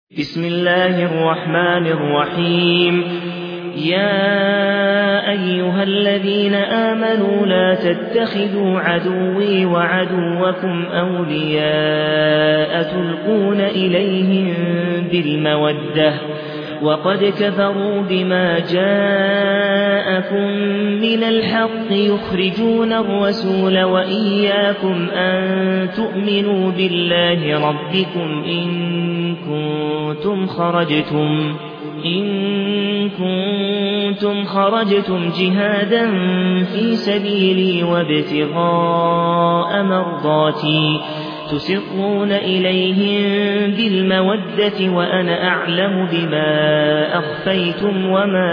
بسم الله الرحمن الرحيم يا أيها الذين آمنوا لا تتخذوا عدوي وعدوكم أولياء تلقون إليهم بالمودة وقد كفروا بما جاءكم من الحق يخرجون الرسول وإياكم أن تؤمنوا بالله ربكم إن كنتم خرجتم جهادا في سبيلي وابتغاء مرضاتي تسرون إليهم بالمودة وأنا أعلم بما أخفيتم وما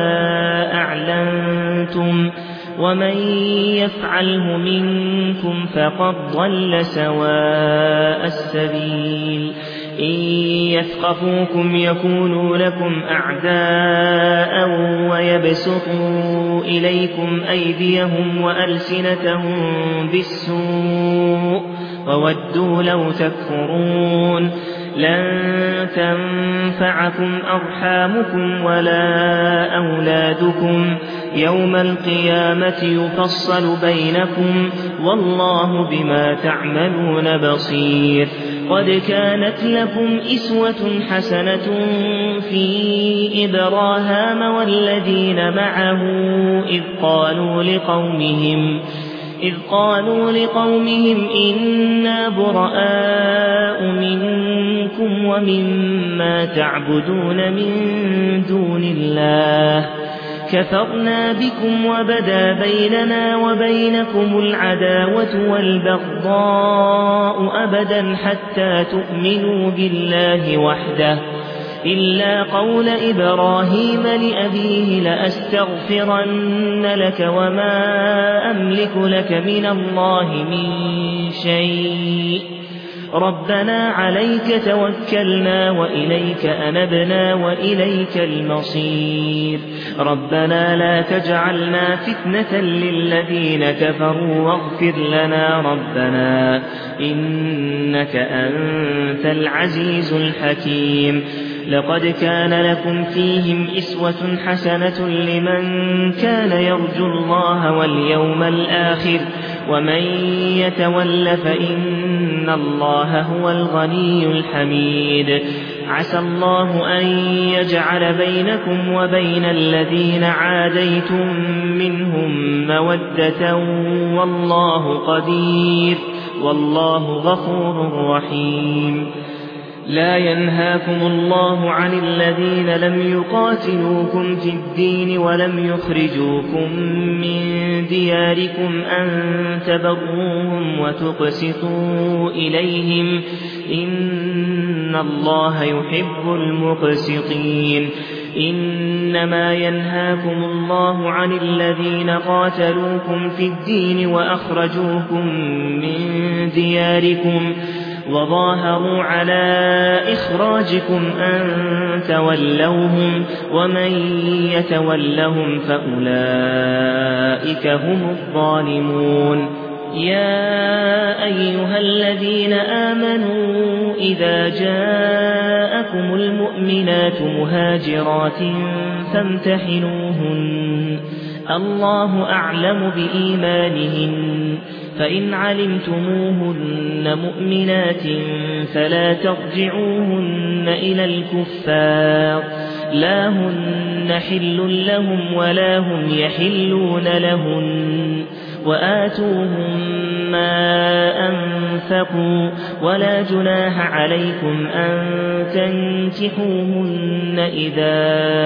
أعلنتم ومن يفعله منكم فقد ضل سواء السبيل إن يثقفوكم يكونوا لكم أعداء ويبسطوا إليكم أيديهم وألسنتهم بالسوء وودوا لو تكفرون لن تنفعكم أرحامكم ولا أولادكم يوم القيامة يفصل بينكم والله بما تعملون بصير قد كانت لكم إسوة حسنة في إبراهام والذين معه إذ قالوا لقومهم إنا براء منكم ومما تعبدون من دون الله كفرنا بكم وبدا بيننا وبينكم العداوة والبغضاء أبدا حتى تؤمنوا بالله وحده إلا قول إبراهيم لأبيه لأستغفرن لك وما أملك لك من الله من شيء ربنا عليك توكلنا وإليك أنبنا وإليك المصير ربنا لا تجعلنا فتنة للذين كفروا واغفر لنا ربنا إنك أنت العزيز الحكيم لقد كان لكم فيهم إسوة حسنة لمن كان يرجو الله واليوم الآخر ومن يتول فإن الله هو الغني الحميد عسى الله أن يجعل بينكم وبين الذين عاديتم منهم مودة والله قدير والله غفور رحيم لا ينهاكم الله عن الذين لم يقاتلوكم في الدين ولم يخرجوكم من دياركم أن تبروهم وتقسطوا إليهم إن الله يحب المقسطين إنما ينهاكم الله عن الذين قاتلوكم في الدين وأخرجوكم من دياركم وظاهروا على إخراجكم أن تولوهم ومن يتولهم فأولئك هم الظالمون يا أيها الذين آمنوا إذا جاءكم المؤمنات مهاجرات فامتحنوهن الله أعلم بإيمانهن فإن علمتموهن مؤمنات فلا ترجعوهن إلى الكفار لا هن حل لهم ولا هم يحلون لهن وآتوهم ما أنفقوا ولا جناح عليكم أن تنكحوهن إذا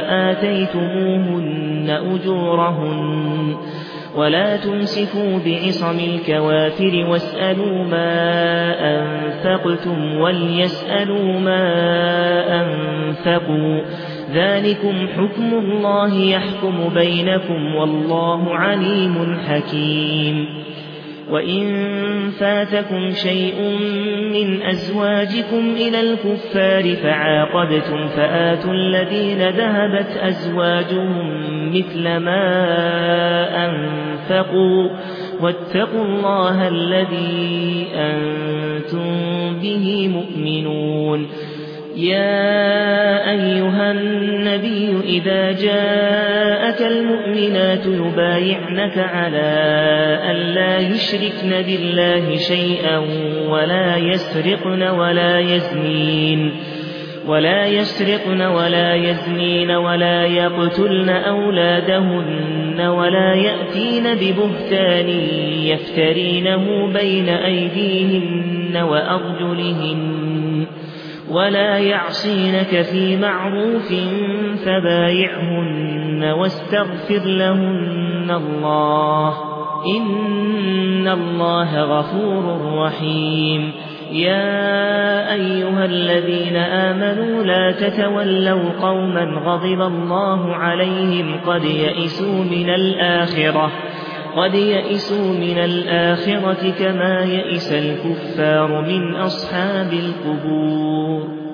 آتيتموهن أجورهن ولا تمسكوا بعصم الكوافر واسألوا ما أنفقتم وليسألوا ما أنفقوا ذلكم حكم الله يحكم بينكم والله عليم حكيم وإن فاتكم شيء من أزواجكم إلى الكفار فعاقبتم فآتوا الذين ذهبت أزواجهم مثل ما أنفقوا واتقوا الله الذي أنتم به مؤمنون يا أيها النبي إذا جاءك المؤمنات يبايعنك على أن لا يشركن بالله شيئا ولا يسرقن ولا يزنين ولا يقتلن أولادهن ولا يأتين ببهتان يفترينه بين أيديهن وأرجلهن ولا يعصينك في معروف فبايعهن واستغفر لهن الله إن الله غفور رحيم. يا أيها الذين آمنوا لا تتولوا قوما غضب الله عليهم قد يئسوا من الآخرة كما يئس الكفار من أصحاب القبور.